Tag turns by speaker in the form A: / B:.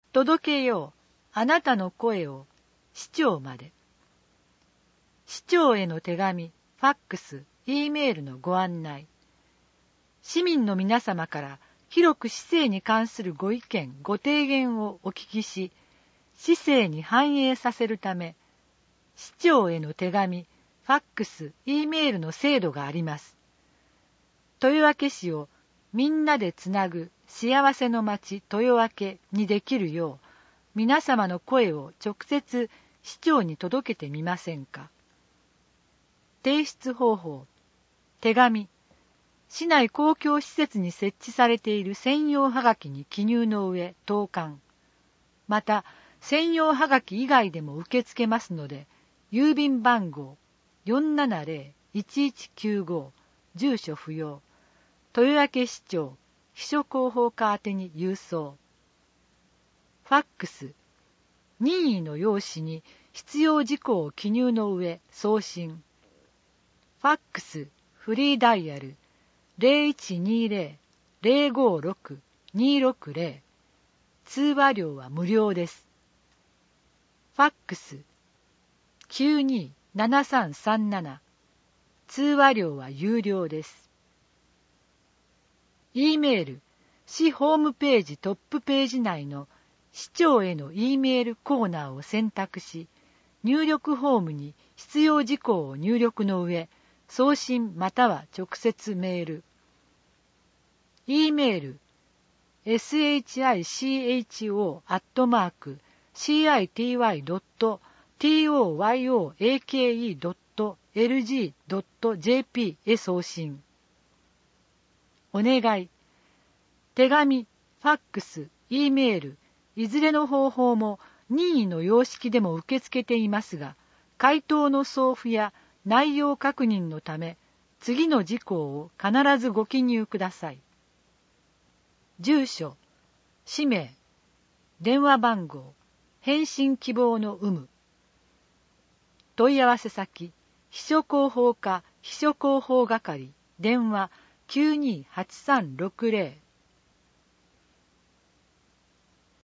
A: 届けようあなたの声を市長まで。市長への手紙、ファックス、Eメールのご案内。市民の皆様から広く市政に関するご意見、ご提言をお聞きし、市政に反映させるため、市長への手紙、ファックス、Eメールの制度があります。豊明市をみんなでつなぐ幸せの町豊明にできるよう、皆様の声を直接市長に届けてみませんか。提出方法。手紙。市内公共施設に設置されている専用はがきに記入の上投函。また専用はがき以外でも受け付けますので、郵便番号 470-1195 住所不要、豊明市長秘書広報課宛てに郵送。ファックス。任意の用紙に必要事項を記入の上送信。ファックスフリーダイヤル 0120-056-260。通話料は無料です。ファックス 927337。通話料は有料です。Eメール。市ホームページトップページ内の市長への Eメールコーナーを選択し、入力フォームに必要事項を入力の上、送信または直接メール。Eメール shiki.city.toyoake.lg.jp へ送信。お願い。手紙、ファックス、Eメール、いずれの方法も任意の様式でも受け付けていますが、回答の送付や内容確認のため、次の事項を必ずご記入ください。住所、氏名、電話番号、返信希望の有無。問い合わせ先、秘書広報課秘書広報係、電話 928360